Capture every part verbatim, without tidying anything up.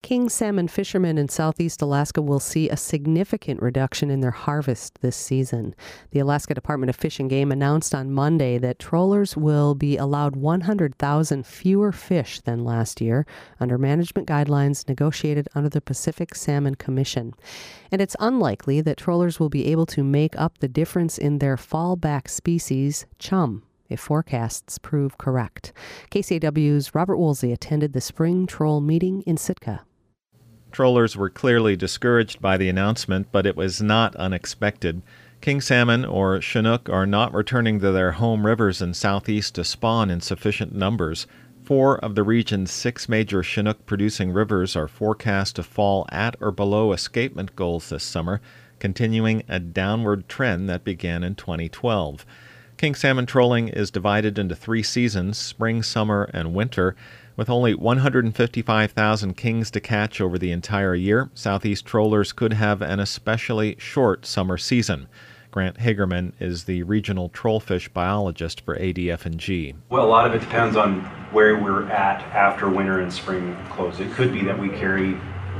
king salmon fishermen in southeast Alaska will see a significant reduction in their harvest this season. The Alaska Department of Fish and Game announced on Monday that trollers will be allowed one hundred thousand fewer fish than last year under management guidelines negotiated under the Pacific Salmon Commission. And it's unlikely that trollers will be able to make up the difference in their fallback species, chum, if forecasts prove correct. K C A W's Robert Woolsey attended the spring troll meeting in Sitka. Trollers were clearly discouraged by the announcement, but it was not unexpected. King salmon, or Chinook, are not returning to their home rivers in southeast to spawn in sufficient numbers. Four of the region's six major Chinook-producing rivers are forecast to fall at or below escapement goals this summer, continuing a downward trend that began in twenty twelve. King salmon trolling is divided into three seasons, spring, summer, and winter. With only one hundred fifty-five thousand kings to catch over the entire year, southeast trollers could have an especially short summer season. Grant Hagerman is the regional trollfish biologist for A D F and G. Well, a lot of it depends on where we're at after winter and spring close. It could be that we carry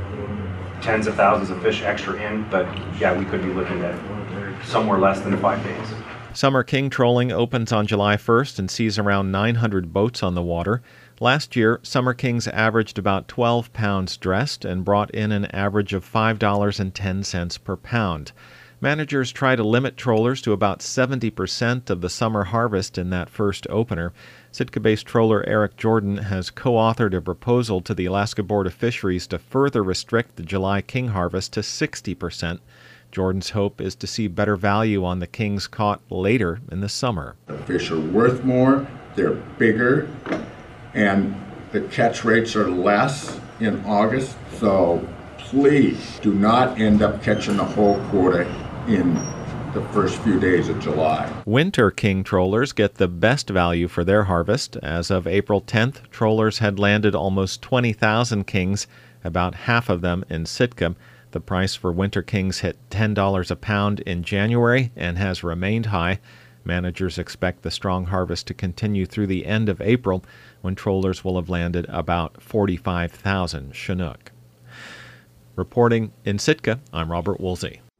tens of thousands of fish extra in, but yeah, we could be looking at somewhere less than five days. Summer king trolling opens on July first and sees around nine hundred boats on the water. Last year, summer kings averaged about twelve pounds dressed and brought in an average of five dollars and ten cents per pound. Managers try to limit trollers to about seventy percent of the summer harvest in that first opener. Sitka-based troller Eric Jordan has co-authored a proposal to the Alaska Board of Fisheries to further restrict the July king harvest to sixty percent. Jordan's hope is to see better value on the kings caught later in the summer. The fish are worth more, they're bigger, and the catch rates are less in August, so please do not end up catching the whole quota in the first few days of July. Winter king trollers get the best value for their harvest. As of April tenth, trollers had landed almost twenty thousand kings, about half of them in Sitka. The price for winter kings hit ten dollars a pound in January and has remained high. Managers expect the strong harvest to continue through the end of April, when trollers will have landed about forty-five thousand Chinook. Reporting in Sitka, I'm Robert Woolsey.